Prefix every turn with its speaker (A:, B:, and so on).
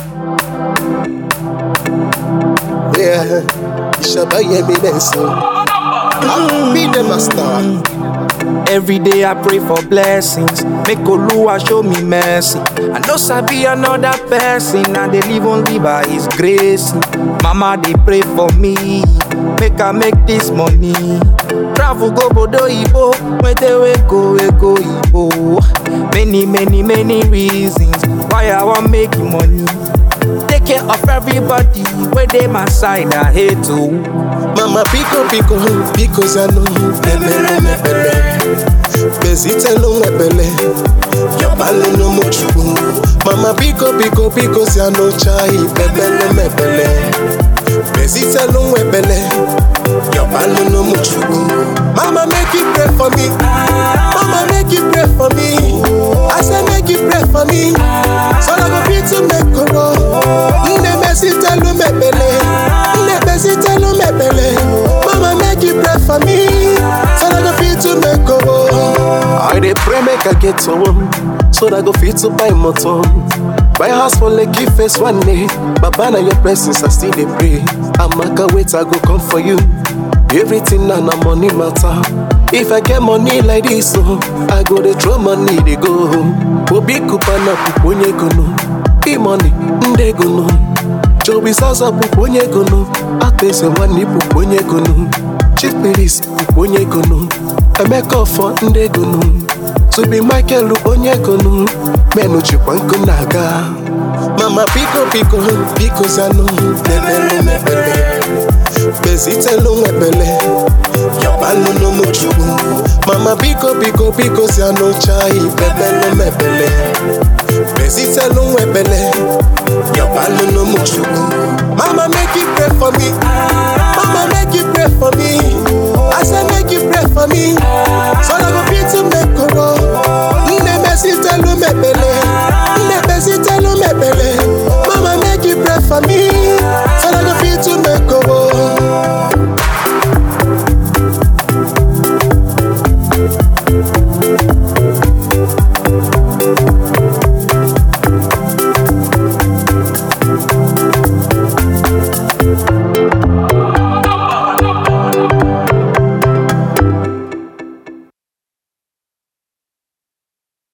A: Yeah, Ishabaye Bineso. Be the master.
B: Every day I pray for blessings. Make Oluwa show me mercy. I know Sabi another person, and they live only by His grace. Mama, they pray for me. Make I make this money. Travel go Bodo Ibo. Where they we go Ibo. Many reasons why I want make money. Take care of everybody. Where they my side, I hate to.
A: Mama Pico Zano. Mebele. Bezite lo mebele. Yobale no mochu. Mama Pico Zano chai. Mebele. Bezite lo mebele. Yobale no mochu. Mama make you pray for me. Mama make you pray for me. I say make you pray for me. So I go fit to make a roll. Nne bezite lo mebele. Mama make you pray for me. So I go fit to make a roll. I dey pray make I get to home. So I go fit to buy motor. Buy house for Lekki face one day. Baba na your presence I still dey pray. Amaka wait I go come for you. Everything na money matter. If I get money like this, so I go dey throw money dey go home. Obi kupana puponye gono. E money nde gono. Jobi sasa puponye gono. Atese wani puponye gono. Chief police puponye gono. Emeka for nde gono. To be Michael puponye gono. Menu chikwanko naga. Mama Pico Zano. Mebele. Bezite lo mebele. Yobalo no mochu. Mama Pico Zano chai. Mebele. Bezite lo mebele.